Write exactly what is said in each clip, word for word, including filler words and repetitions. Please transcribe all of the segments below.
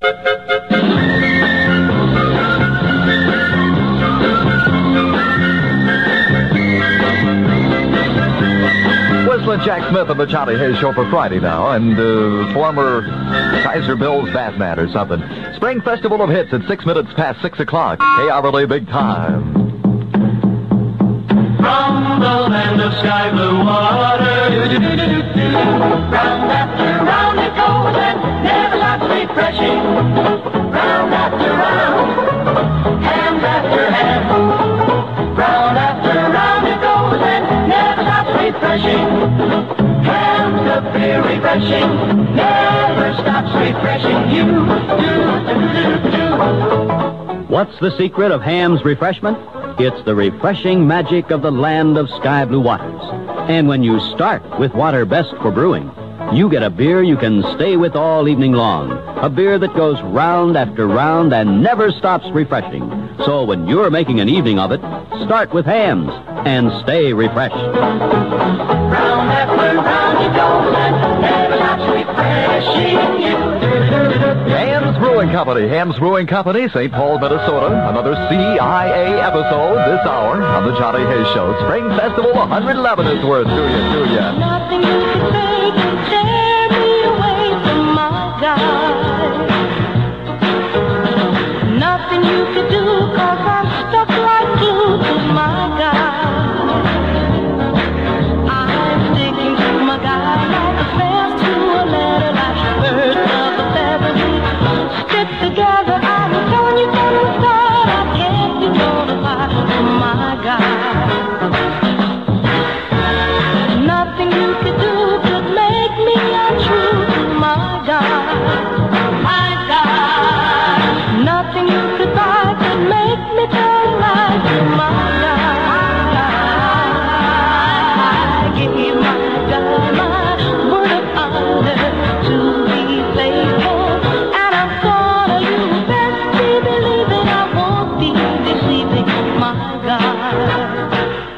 Whistling Jack Smith on the Johnny Hayes Show for Friday now, and uh, former Kaiser Bills Batman or something. Spring Festival of Hits at six minutes past six o'clock. K R L A Big Time. From the land of sky blue water, round after round it goes and never stops refreshing. Round after round, hand after hand, round after round it goes and never stops refreshing. Hands of beer refreshing, never stops refreshing you. Do, do, do, do. What's the secret of Ham's refreshment? It's the refreshing magic of the land of sky blue waters. And when you start with water best for brewing, you get a beer you can stay with all evening long. A beer that goes round after round and never stops refreshing. So when you're making an evening of it, start with Ham's and stay refreshed. Round after round it goes and never stops refreshing you. Ham's Brewing Company, Ham's Brewing Company, Saint Paul, Minnesota. Another C I A episode this hour on the Johnny Hayes Show. Spring Festival one eleven is worth to you, to you. Nothing you can say can tear me away from my God. Nothing you can do, cause I'm stuck like glue to my God. I'm sticking to my God like a fence to a letter, like birds of a feather. Stick together, I'm telling you from the start, I can't be torn apart from my God. Nothing you could do could make me untrue to my God. My God. Nothing you could buy could make me turn right to my God. I give my God my word of honor to be faithful, and I'm gonna you best be believing I won't be deceiving my God.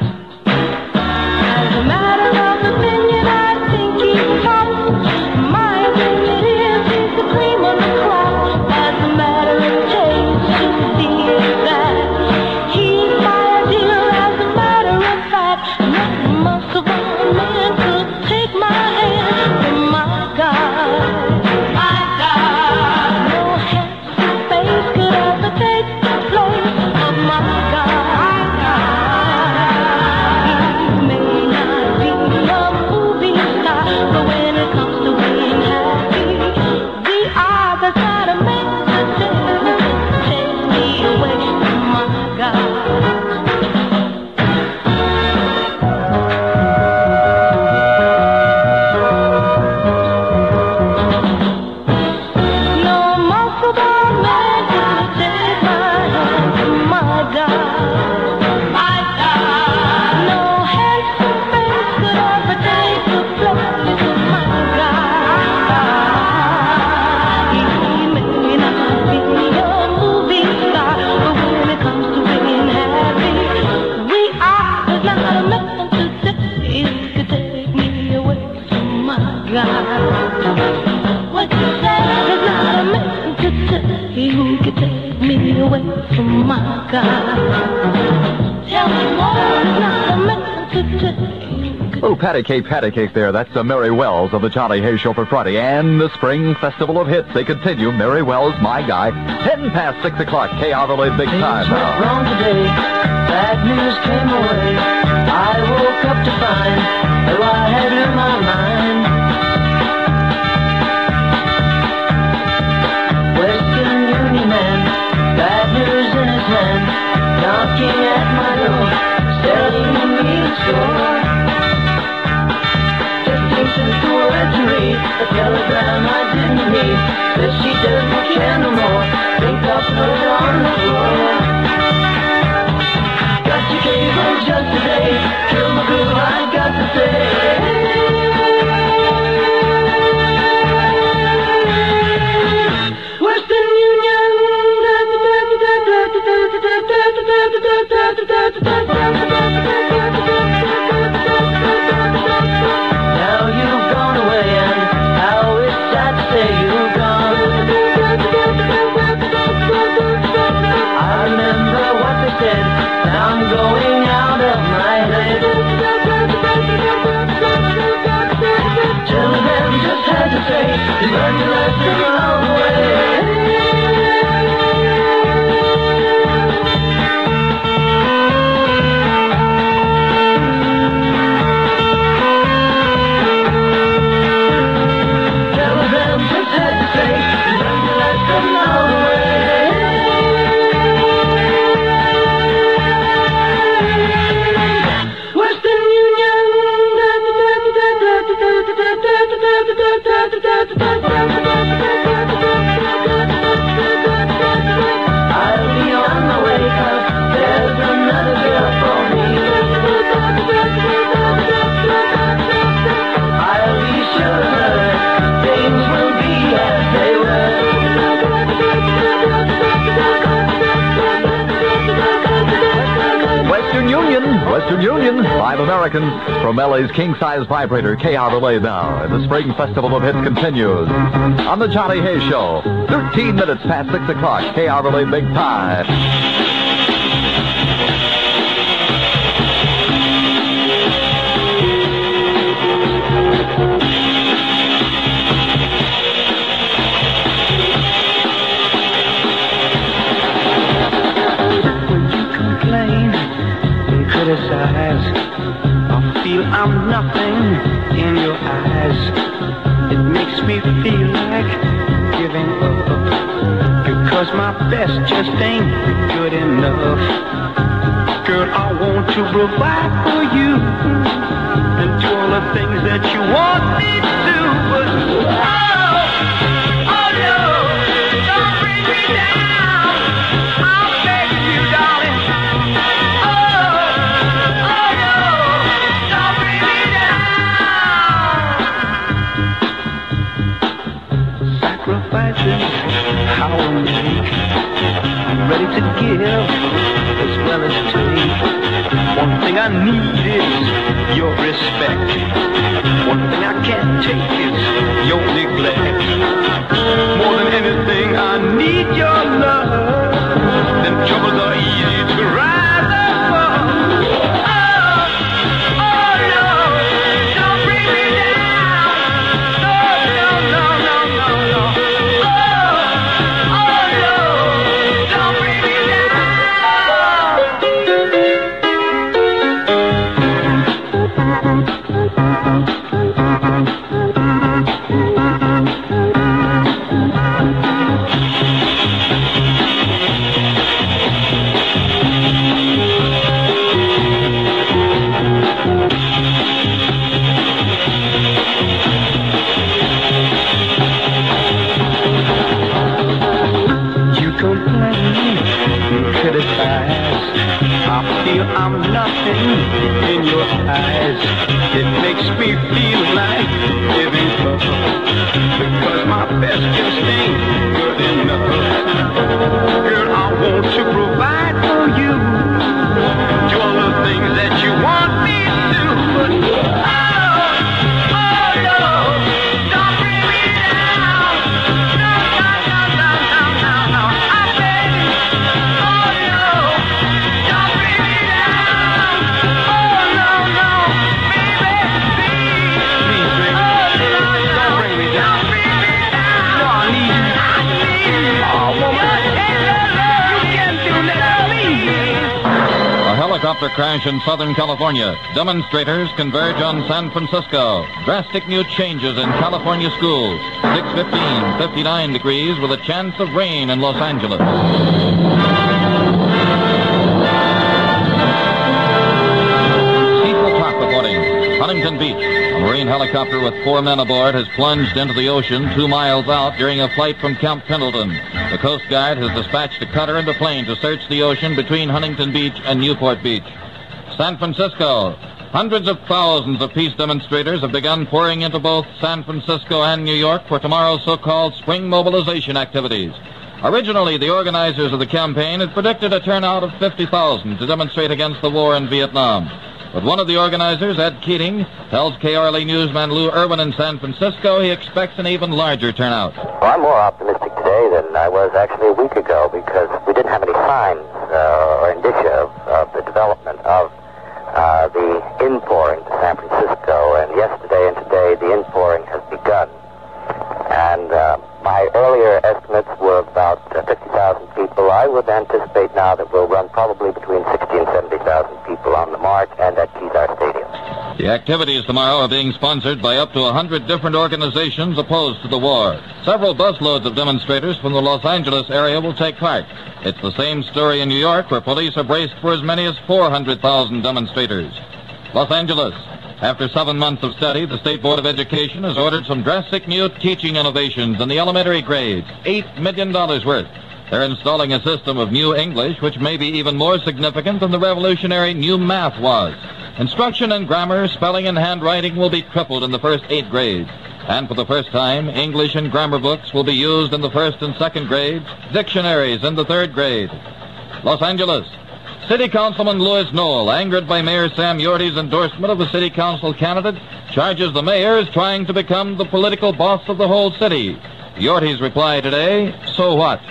As a matter of opinion, I think he's hot. My opinion is he's the cream of the crop. As a matter of taste, to be exact, he's my ideal. As a matter of fact, nothing most of all men could take my hand from my God. My God. No handsome face could ever take the place of my God. He may not be a movie star, but when it comes to being happy, we are the kind of men that take me away from my God. No muscle bound man could take my hand from my God. My God. No handsome face could ever take the place of my God. He may not be a movie star, but when it comes to being happy, we are the kind of men today who could take me away from my God. What you say? There's not a man today who could take me away from my God. Tell me more. There's not a man today who could. Oh, patty cake, patty cake there. That's uh, Mary Wells of the Johnny Hayes Show for Friday. And the Spring Festival of Hits. They continue. Mary Wells, my guy. Ten past six o'clock. K R L A Big Time Things went now. wrong today. Bad news came away. I woke up to find that I had in my mind. Western Union man, bad news in his hand, knocking at my door, selling me the score. Fifteen cents for a read, a telegram I didn't need, says she doesn't care no more. Think I'll put it on the floor. Got your cable just today, kill my groove, I got to say. Western Union. Now you've gone away and how it's sad to say you've gone. learn your lesson the long way. Telegrams just hesitate, learn your lesson the long way. Western Union. I'll be on my way, 'cause there's another girl for me. I'll be sure that things will be as they were. Western Union, Western Union, five Americans from L A's king-size vibrator K R Relay now. And the Spring Festival of Hits continues on the Johnny Hayes Show. thirteen minutes past six o'clock, K R Relay Big Time. Criticize, I feel I'm nothing in your eyes. It makes me feel like giving up, because my best just ain't good enough. Girl, I want to provide for you and do all the things that you want me to do, but oh, oh no, don't bring me down. I'm begging you, darling. Sacrifices how I make. I'm ready to give as well as take. One thing I need is your respect. One thing I can't take is your neglect. More than anything, I need your love. Then troubles are easy to rise above. Oh, oh no, don't bring me down. No, no, no, no, no, no. Oh, oh no, don't bring me I feel I'm nothing in your eyes. It makes me feel like giving up, because my best just ain't good enough. Girl, I want to provide for you, do all the things that you want me to, but oh, oh no, don't bring me down. No, no, no, no, no, no, no. I beg you. Oh no, don't bring me down. Oh no, no, baby, please. Please, baby. Oh no, don't bring me down. Don't bring me down. No, I need you. I need you. Oh, woman, you can do that, please. A helicopter crash in Southern California. Demonstrators converge on San Francisco. Drastic new changes in California schools. six fifteen, fifty-nine degrees with a chance of rain in Los Angeles. Cecil Top reporting. Huntington Beach. A Marine helicopter with four men aboard has plunged into the ocean two miles out during a flight from Camp Pendleton. The Coast Guard has dispatched a cutter and a plane to search the ocean between Huntington Beach and Newport Beach. San Francisco. Hundreds of thousands of peace demonstrators have begun pouring into both San Francisco and New York for tomorrow's so-called spring mobilization activities. Originally, the organizers of the campaign had predicted a turnout of fifty thousand to demonstrate against the war in Vietnam. But one of the organizers, Ed Keating, tells K R L A newsman Lou Irwin in San Francisco he expects an even larger turnout. Well, I'm more optimistic today than I was actually a week ago, because we didn't have any signs uh, or indicia of, of the development of uh, the inpouring to San Francisco. And yesterday and today, the inpouring has begun. And uh, my earlier estimates were about uh, fifty thousand people. I would anticipate now that we'll run probably between sixty and seventy thousand people on the march and at Kezar Stadium. The activities tomorrow are being sponsored by up to one hundred different organizations opposed to the war. Several busloads of demonstrators from the Los Angeles area will take part. It's the same story in New York, where police are braced for as many as four hundred thousand demonstrators. Los Angeles. After seven months of study, the State Board of Education has ordered some drastic new teaching innovations in the elementary grades, eight million dollars worth. They're installing a system of new English, which may be even more significant than the revolutionary new math was. Instruction in grammar, spelling, and handwriting will be tripled in the first eight grades. And for the first time, English and grammar books will be used in the first and second grades, dictionaries in the third grade. Los Angeles. City Councilman Louis Knoll, angered by Mayor Sam Yorty's endorsement of a city council candidate, charges the mayor is trying to become the political boss of the whole city. Yorty's reply today, so what?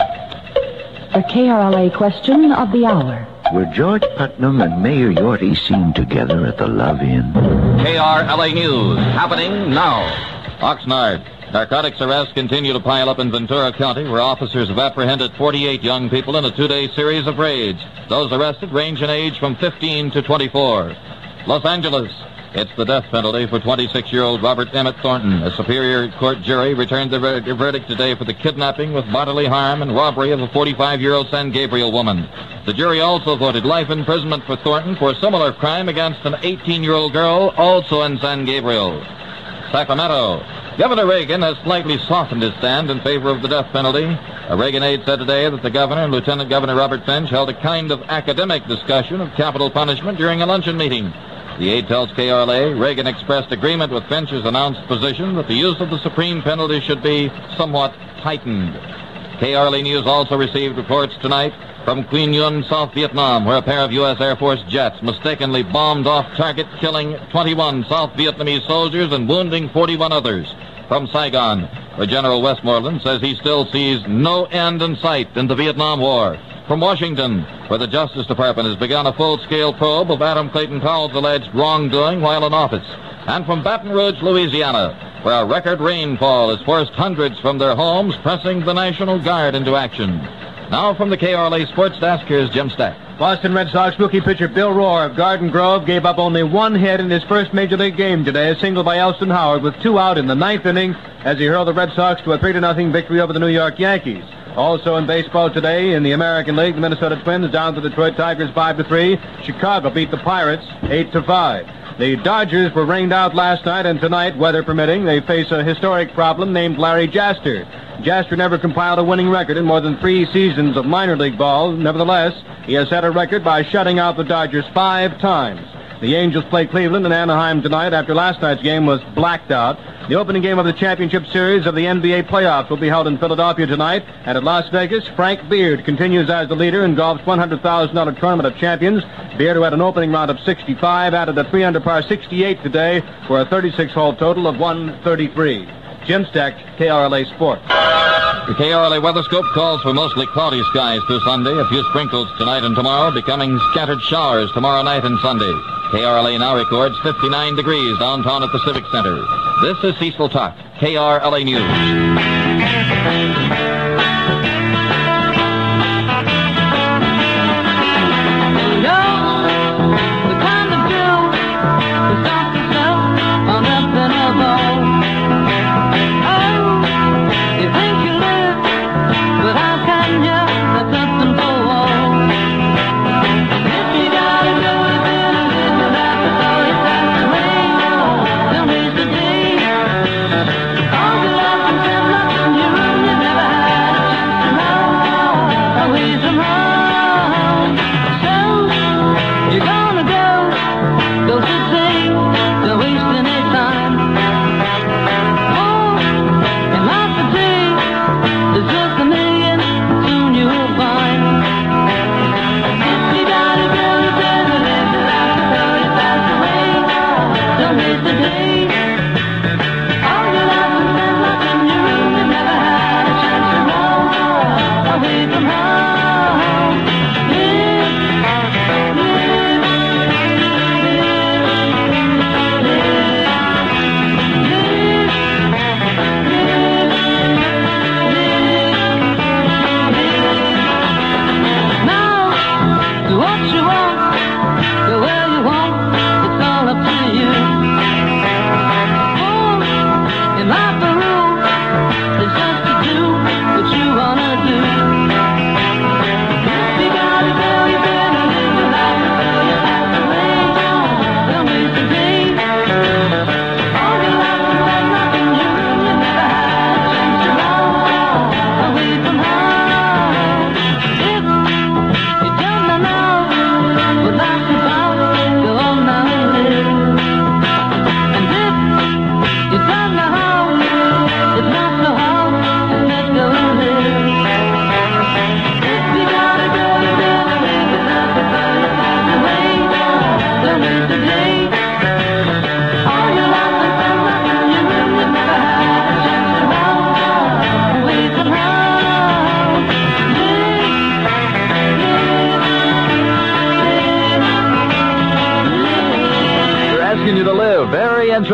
The K R L A question of the hour. Were George Putnam and Mayor Yorty seen together at the Love Inn? K R L A News, happening now. Oxnard. Narcotics arrests continue to pile up in Ventura County, where officers have apprehended forty-eight young people in a two-day series of raids. Those arrested range in age from fifteen to twenty-four. Los Angeles. It's the death penalty for twenty-six-year-old Robert Emmett Thornton. A Superior Court jury returned the ver- verdict today for the kidnapping with bodily harm and robbery of a forty-five-year-old San Gabriel woman. The jury also voted life imprisonment for Thornton for a similar crime against an eighteen-year-old girl, also in San Gabriel. Sacramento. Governor Reagan has slightly softened his stand in favor of the death penalty. A Reagan aide said today that the governor and Lieutenant Governor Robert Finch held a kind of academic discussion of capital punishment during a luncheon meeting. The aide tells K R L A Reagan expressed agreement with Finch's announced position that the use of the supreme penalty should be somewhat tightened. K R L A News also received reports tonight from Queen Yuen, South Vietnam, where a pair of U S Air Force jets mistakenly bombed off target, killing twenty-one South Vietnamese soldiers and wounding forty-one others. From Saigon, where General Westmoreland says he still sees no end in sight in the Vietnam War. From Washington, where the Justice Department has begun a full-scale probe of Adam Clayton Powell's alleged wrongdoing while in office. And from Baton Rouge, Louisiana, where a record rainfall has forced hundreds from their homes, pressing the National Guard into action. Now from the K R L A Sports Desk, here's Jim Stack. Boston Red Sox rookie pitcher Bill Rohr of Garden Grove gave up only one hit in his first Major League game today, a single by Elston Howard with two out in the ninth inning as he hurled the Red Sox to a three to nothing victory over the New York Yankees. Also in baseball today, in the American League, the Minnesota Twins down to the Detroit Tigers five to three. Chicago beat the Pirates eight to five. The Dodgers were rained out last night, and tonight, weather permitting, they face a historic problem named Larry Jaster. Jaster never compiled a winning record in more than three seasons of minor league ball. Nevertheless, he has set a record by shutting out the Dodgers five times. The Angels play Cleveland and Anaheim tonight after last night's game was blacked out. The opening game of the championship series of the N B A playoffs will be held in Philadelphia tonight. And at Las Vegas, Frank Beard continues as the leader in golf's one hundred thousand dollars Tournament of Champions. Beard, who had an opening round of sixty-five, added a three under par sixty-eight today for a thirty-six hole total of one thirty-three. Jim Stack, K R L A Sports. The K R L A Weather Scope calls for mostly cloudy skies through Sunday, a few sprinkles tonight and tomorrow, becoming scattered showers tomorrow night and Sunday. K R L A now records fifty-nine degrees downtown at the Civic Center. This is Cecil Talk, K R L A News.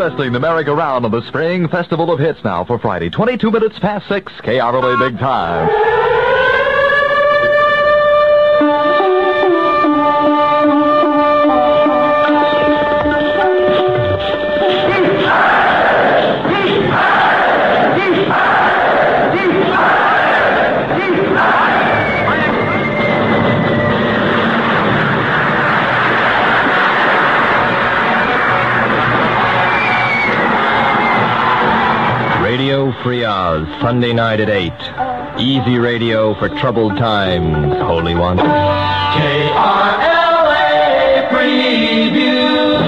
Wrestling the merry-go-round of the Spring Festival of Hits now for Friday. twenty-two minutes past six, K R L A Big Time. Radio Free Oz, Sunday night at eight. Easy radio for troubled times, Holy One. K R L A Preview.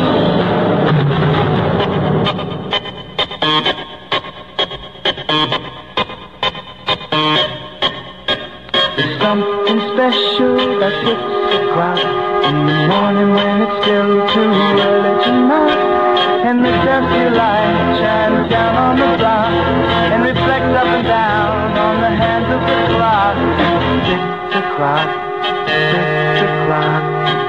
There's something special at six o'clock in the morning when it's still too early to knock. And the dusty light shines down on the block and reflects up and down on the hands of the clock. Six o'clock, six o'clock.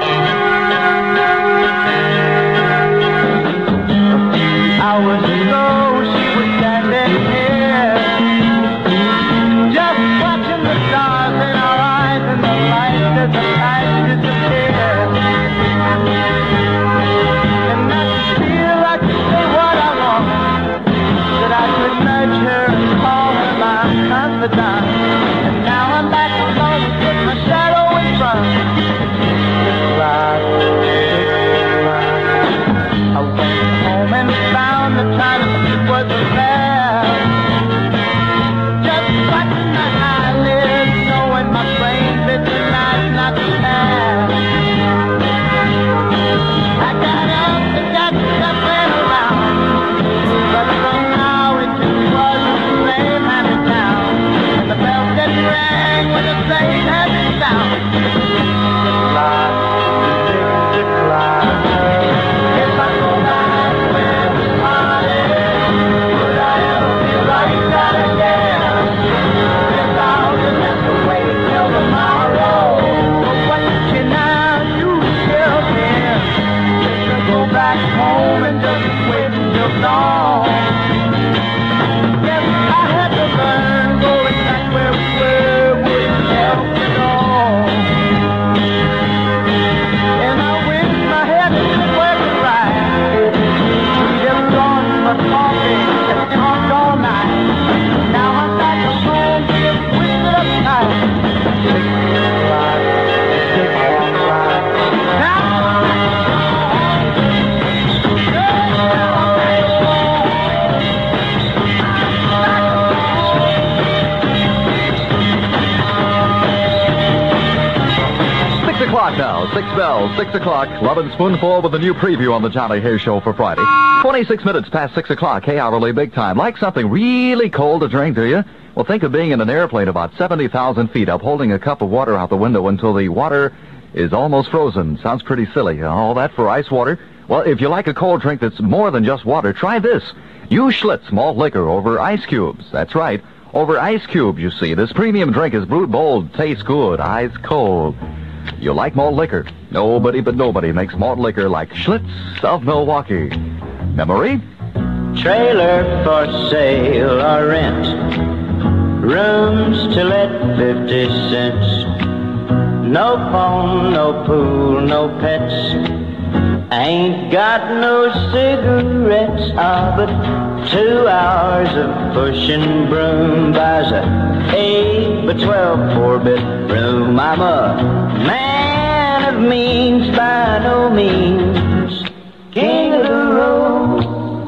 A few hours ago she was standing here, just watching the stars in our eyes and the light as the light disappeared. And I could feel I could say what I want, that I could nudge her and call her my confidant. And now I'm back alone with my shadow in front. Six o'clock, six o'clock. I went home and found the time to sleep wasn't there. Just watching my eyelids, knowing my brain bit the night not to have. I got up and got something around, but somehow it just wasn't the same handed down. And the bell didn't ring with the same heavy sound. Six o'clock, six o'clock. If I go back where we started, would I ever feel like that again? Guess I'll just have to wait till tomorrow. But what can I do till then? Just to go back home and just wait until dawn. Yes, I had to learn going back where we were wouldn't help at all. And I wish my head was working right. Just on my coffee and talked all night. Now I'm back at home being twisted up tight. Six o'clock, six o'clock. Now Six o'clock now. Six bells. Six o'clock. Love and Spoonful with a new preview on the Johnny Hayes Show for Friday. twenty-six minutes past six o'clock. K R L A Big Time. Like something really cold to drink, do you? Well, think of being in an airplane about seventy thousand feet up, holding a cup of water out the window until the water is almost frozen. Sounds pretty silly. All that for ice water? Well, if you like a cold drink that's more than just water, try this. Use Schlitz malt liquor over ice cubes. That's right. Over ice cubes, you see. This premium drink is brewed bold, tastes good, ice cold. You like malt liquor? Nobody but nobody makes malt liquor like Schlitz of Milwaukee. Memory? trailer for sale or rent, rooms to let fifty cents. No phone, no pool, no pets. Ain't got no cigarettes, ah, but two hours of pushing broom buys a eight by twelve four-bedroom. I'm a man of means by no means, king of the road.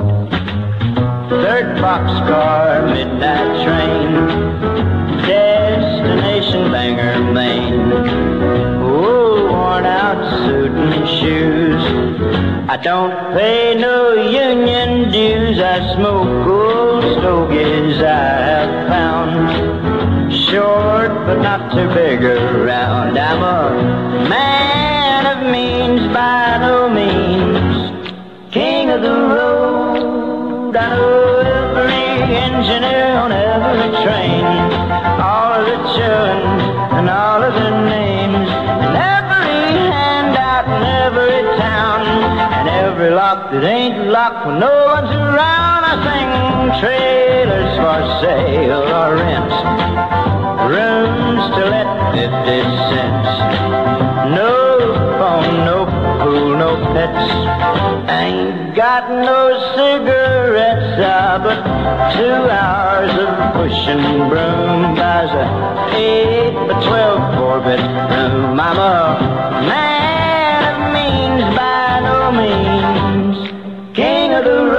Third boxcar, midnight train, destination Bangor, Maine. Oh, worn out suit and shoes. I don't pay no union dues. I smoke old stogies I have found, short but not too big around. I'm a man of means by no means, king of the road. I know every engineer on every train, all of the children and all of their names, and every handout in every town, and every locked it ain't locked when no one's around, I sing trailers for sale or rent. Rooms to let fifty cents. No phone, no pool, no pets. Ain't got no cigarettes, uh, but two hours of pushing broom buys a eight by twelve four-bedroom. I'm a man of means by no means, king of the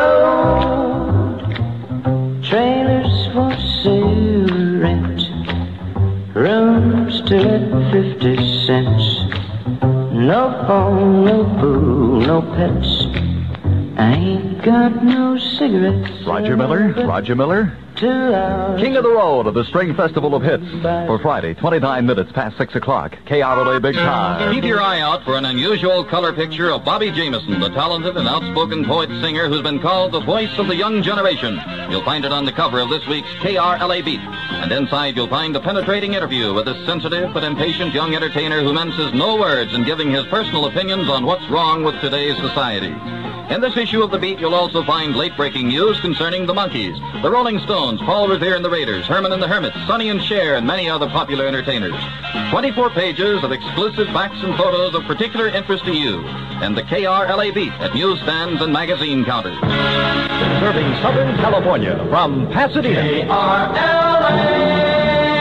road. Trailers for sale, rent. Rooms to let fifty cents. No phone, no pool, no pets. I ain't got no cigarettes. Roger Miller, Roger Miller. King of the Road of the String Festival of Hits for Friday, twenty-nine minutes past six o'clock. K R L A Big Time. Keep your eye out for an unusual color picture of Bobby Jameson, the talented and outspoken poet-singer who's been called the voice of the young generation. You'll find it on the cover of this week's K R L A Beat. And inside you'll find a penetrating interview with this sensitive but impatient young entertainer who minces no words in giving his personal opinions on what's wrong with today's society. In this issue of The Beat, you'll also find late-breaking news concerning the Monkees, the Rolling Stones, Paul Revere and the Raiders, Herman and the Hermits, Sonny and Cher, and many other popular entertainers. twenty-four pages of exclusive facts and photos of particular interest to you, and the K R L A Beat at newsstands and magazine counters. Serving Southern California from Pasadena. K R L A.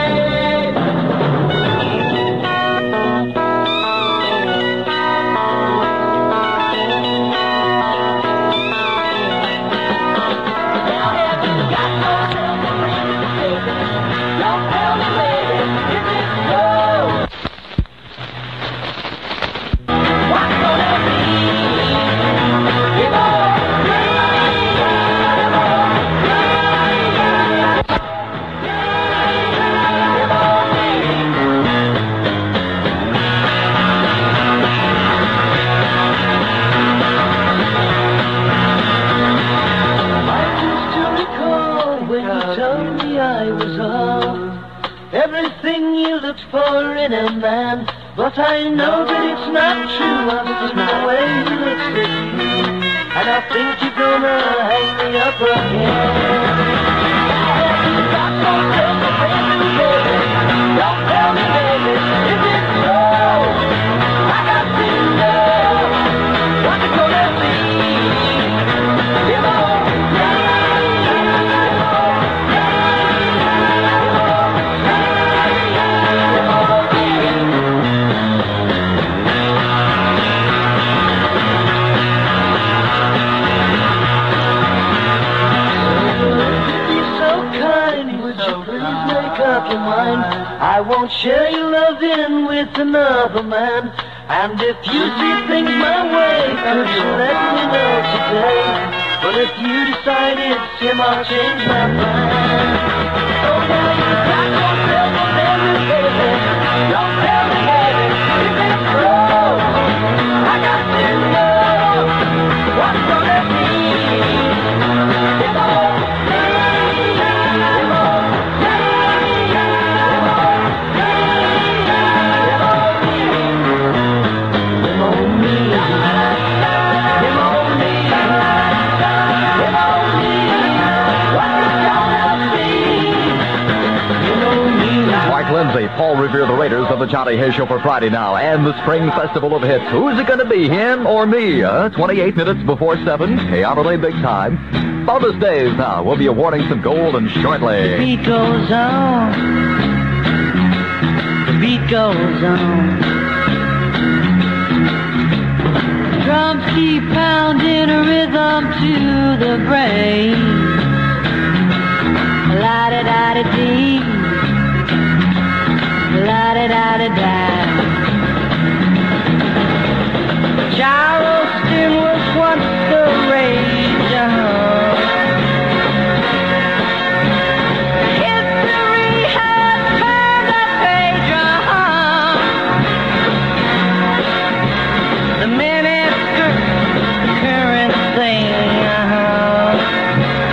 Everything you looked for in a man, but I know that it's not true. I've seen the way you look at me, and I think you're gonna hang me up again. Don't tell me, baby, baby. Don't tell me, baby, is it so? I got to know what you're gonna be. You know. I won't share your loving with another man. And if you see things my way, could you let me know today? But if you decide it's him, I'll change my mind. So now you got yourself a baby, baby. Don't tell me, baby, if it's true. I got to know what's gonna be. You know. Lindsay, Paul Revere, the Raiders of the Johnny Hay Show for Friday now, and the Spring Festival of Hits. Who's it going to be, him or me? Uh, twenty-eight minutes before seven, K R L A Big Time. Bonus days now. We'll be awarding some gold and shortly. The beat goes on. The beat goes on. Drums keep pounding a rhythm to the brain. La-da-da-da-dee. La-da-da-da-da. Charleston was once the rage, uh-huh. History has turned the page, uh-huh. The miniskirt, the current thing, uh-huh.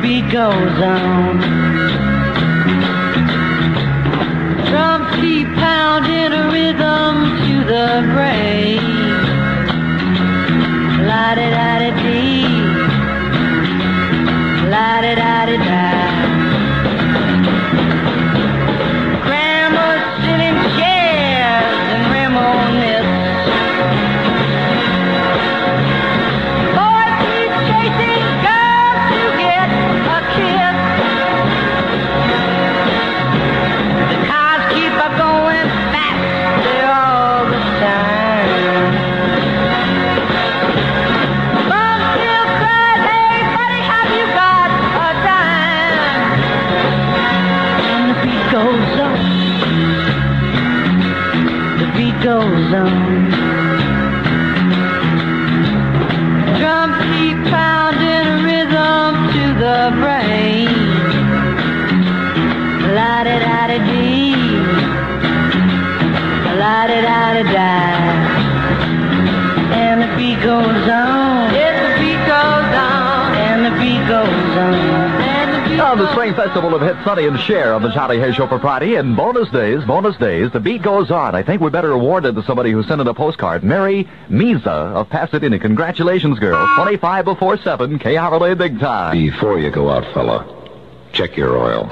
beat goes on. Drums keep pounding a rhythm to the brain. La-di-da-di-dee, la-di-da-di-da. Grandma's sitting in chairs and reminisce. Boys keep chasing girls to get a kiss. The cars keep a going faster all the time. Mom still cries, hey buddy, have you got a dime? And the beat goes on. The beat goes on. Drums keep pounding a rhythm to the brain. La-di-da-di-dee, la-di-da-di-da. And the beat goes on. Yes, the beat goes on. And the beat goes on. And the beat On the Spring Festival of Hits, Sonny and Cher on the Johnny Hay Show propriety. And bonus days, bonus days, the beat goes on. I think we better award it to somebody who sent in a postcard. Mary Miza of Pasadena. Congratulations, girl. twenty-five before seven, K R L A Big Time. Before you go out, fella, check your oil.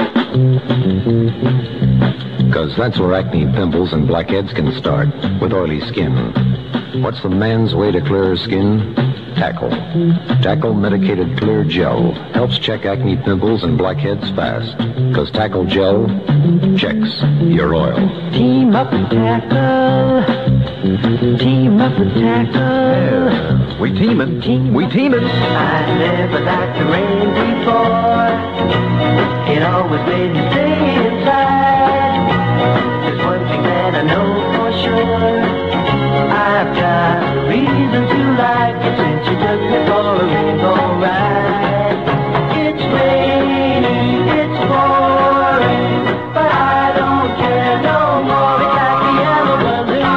Because that's where acne, pimples, and blackheads can start, with oily skin. What's the man's way to clearer skin? Tackle. Tackle Medicated Clear Gel helps check acne, pimples, and blackheads fast. Because Tackle Gel checks your oil. Team up and tackle. Team up and tackle. Yeah, we teamin'. Team we teamin'. I never liked the rain before. It always made me stay inside. There's one thing that I know for sure. I've got a reason to like it since you took me for a rainbow ride. It's rainy, it's pouring, but I don't care no more. It's like a yellow balloon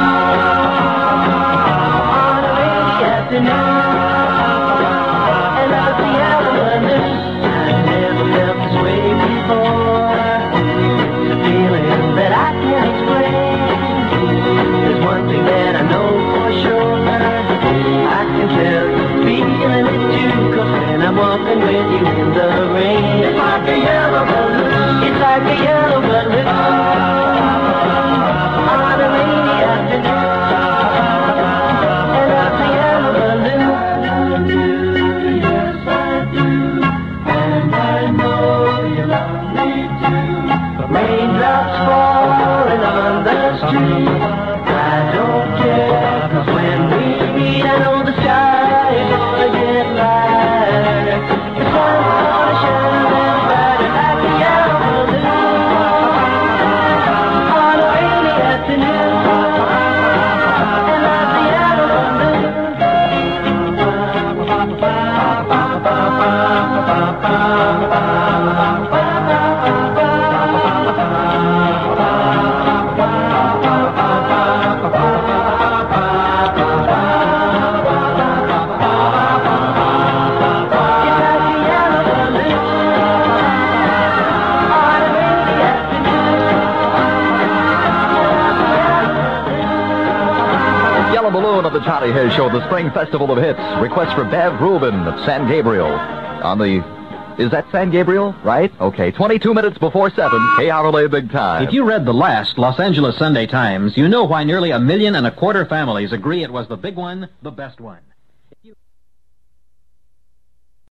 on a rainy afternoon. And like the yellow balloon, I've never felt this way before. It's a feeling that I can't explain. There's one thing that I know for sure. I can tell you're feeling it too. Cause when I'm walking with you in the rain, it's like a yellow balloon. It's like a yellow balloon on a rainy afternoon. And like a yellow balloon. Yes, I do. And I know you love me too. Raindrops falling on the street. I don't care, cause when we meet, I know the sky is gonna get lighter. The sun's gonna shine brighter like a yellow balloon on a rainy afternoon. And like the yellow Yellow Balloon of the Johnny Hay Show, the Spring Festival of Hits. Request for Bev Rubin of San Gabriel. On the... Is that San Gabriel? Right? Okay. twenty-two minutes before seven, K R L A Big Time. If you read the last Los Angeles Sunday Times, you know why nearly a million and a quarter families agree it was the big one, the best one.